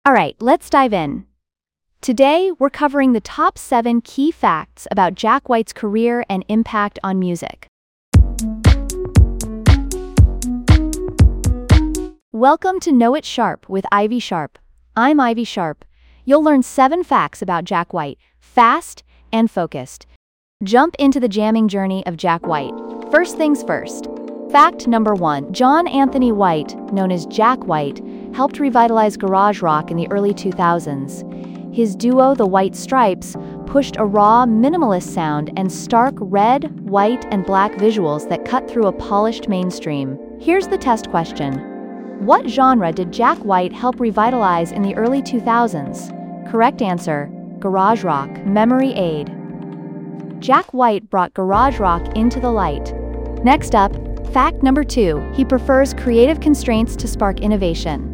Alright, let's dive in. Today, we're covering the top 7 key facts about Jack White's career and impact on music. Welcome to Know It Sharp with Ivy Sharp. I'm Ivy Sharp. You'll learn 7 facts about Jack White, fast and focused. Jump into the jamming journey of Jack White. First things first. Fact number 1. John Anthony White, known as Jack White, helped revitalize garage rock in the early 2000s. His duo, the White Stripes, pushed a raw, minimalist sound and stark red, white, and black visuals that cut through a polished mainstream. Here's the test question. What genre did Jack White help revitalize in the early 2000s? Correct answer: garage rock. Memory aid. Jack White brought garage rock into the light. Next up, fact number 2. He prefers creative constraints to spark innovation.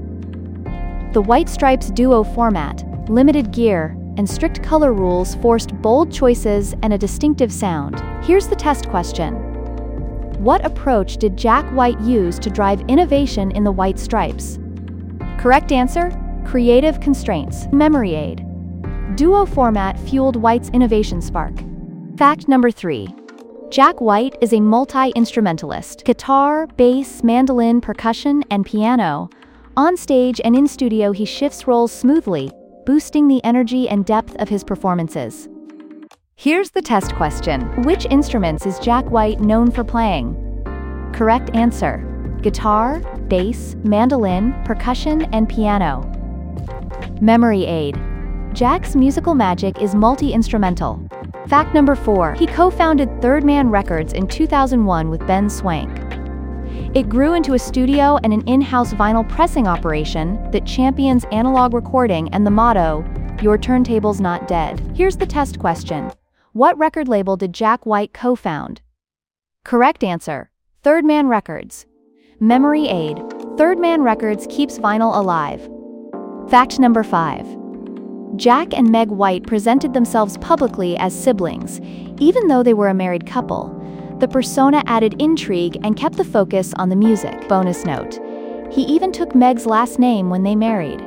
The White Stripes duo format, limited gear, and strict color rules forced bold choices and a distinctive sound. Here's the test question. What approach did Jack White use to drive innovation in the White Stripes? Correct answer: creative constraints. Memory aid. Duo format fueled White's innovation spark. Fact number 3. Jack White is a multi-instrumentalist: guitar, bass, mandolin, percussion, and piano. On stage and in studio, he shifts roles smoothly, boosting the energy and depth of his performances. Here's the test question. Which instruments is Jack White known for playing? Correct answer: guitar, bass, mandolin, percussion, and piano. Memory aid. Jack's musical magic is multi-instrumental. Fact number 4. He co-founded Third Man Records in 2001 with Ben Swank. It grew into a studio and an in-house vinyl pressing operation that champions analog recording and the motto, "Your turntable's not dead." Here's the test question. What record label did Jack White co-found? Correct answer: Third Man Records. Memory aid. Third Man Records keeps vinyl alive. Fact number 5. Jack and Meg White presented themselves publicly as siblings, even though they were a married couple. The persona added intrigue and kept the focus on the music. Bonus note: he even took Meg's last name when they married.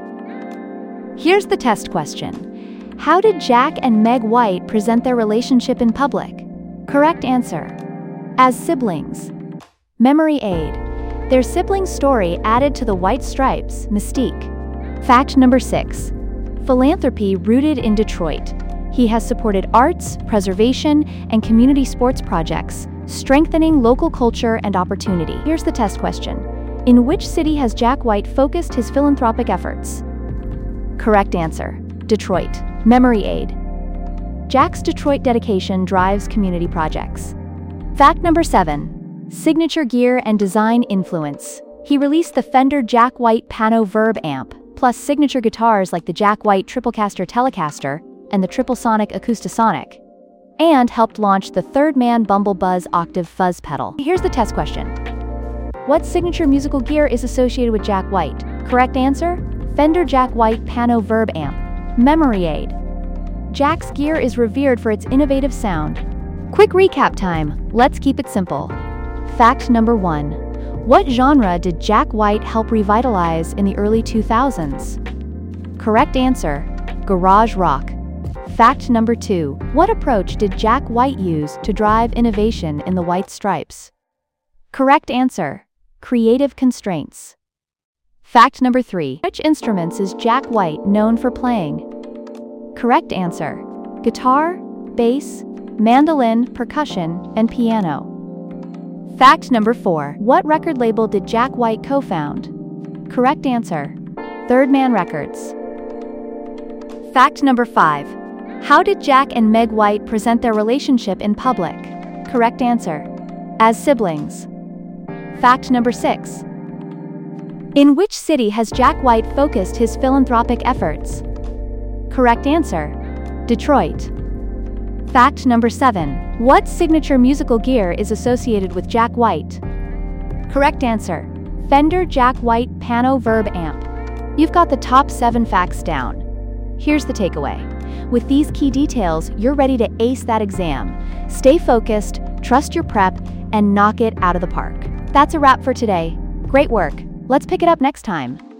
Here's the test question. How did Jack and Meg White present their relationship in public? Correct answer: as siblings. Memory aid. Their sibling story added to the White Stripes' mystique. Fact number 6. Philanthropy rooted in Detroit. He has supported arts, preservation, and community sports projects, strengthening local culture and opportunity. Here's the test question. In which city has Jack White focused his philanthropic efforts? Correct answer: Detroit. Memory aid. Jack's Detroit dedication drives community projects. Fact number 7. Signature gear and design influence. He released the Fender Jack White Pano Verb amp, plus signature guitars like the Jack White Triplecaster Telecaster and the Triplesonic Acoustasonic, and helped launch the Third Man Bumble Buzz Octave Fuzz pedal. Here's the test question. What signature musical gear is associated with Jack White? Correct answer: Fender Jack White Pano Verb amp. Memory aid. Jack's gear is revered for its innovative sound. Quick recap time. Let's keep it simple. Fact number 1. What genre did Jack White help revitalize in the early 2000s? Correct answer: garage rock. Fact number 2. What approach did Jack White use to drive innovation in the White Stripes? Correct answer: creative constraints. Fact number 3. Which instruments is Jack White known for playing? Correct answer: guitar, bass, mandolin, percussion, and piano. Fact number 4. What record label did Jack White co-found? Correct answer: Third Man Records. Fact number 5. How did Jack and Meg White present their relationship in public? Correct answer: as siblings. Fact number 6. In which city has Jack White focused his philanthropic efforts? Correct answer: Detroit. Fact number 7. What signature musical gear is associated with Jack White? Correct answer: Fender Jack White Pano Verb amp. You've got the top 7 facts down. Here's the takeaway. With these key details, you're ready to ace that exam. Stay focused, trust your prep, and knock it out of the park. That's a wrap for today. Great work. Let's pick it up next time.